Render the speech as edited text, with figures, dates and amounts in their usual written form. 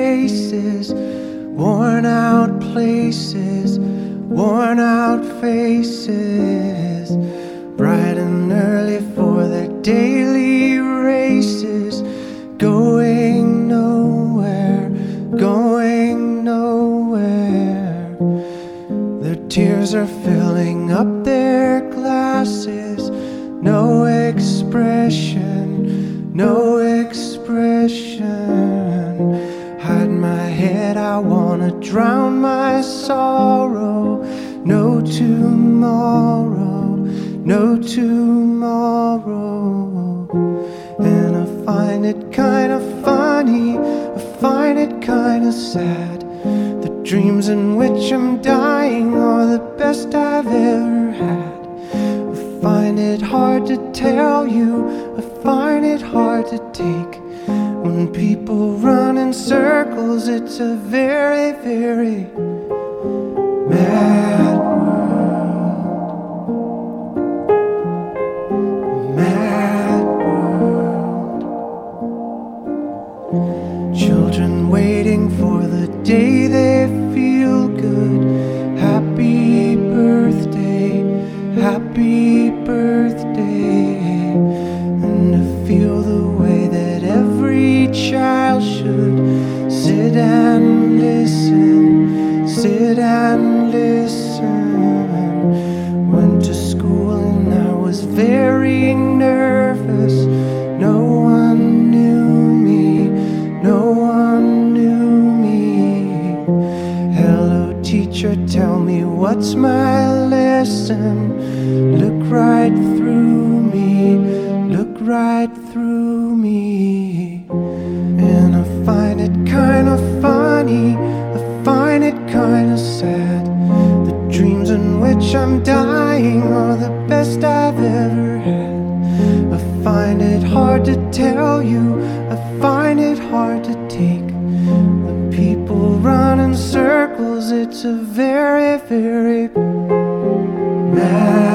faces, worn out places, worn out faces, bright and early for their daily races, going nowhere, going nowhere. Their tears are filling up their glasses, no expression, no expression. Hide my head, I wanna drown my sorrow. No tomorrow, no tomorrow. And I find it kinda funny, I find it kinda sad. The dreams in which I'm dying are the best I've ever had. I find it hard to tell you, I find it hard to take. When people run in circles, it's a very, very mad world. Mad world. Children waiting for the day they feel good. Happy birthday, happy birthday. And to feel the way that every child should sit and listen, sit and listen. Went to school and I was very nervous. No one knew me, no one knew me. Hello teacher, tell me what's my lesson. Look right through me, look right through me. And I find it kinda funny, I find it kinda sad. The dreams in which I'm dying are the best I've ever had. I find it hard to tell you, I find it hard to take. When people run in circles, it's a very, very mad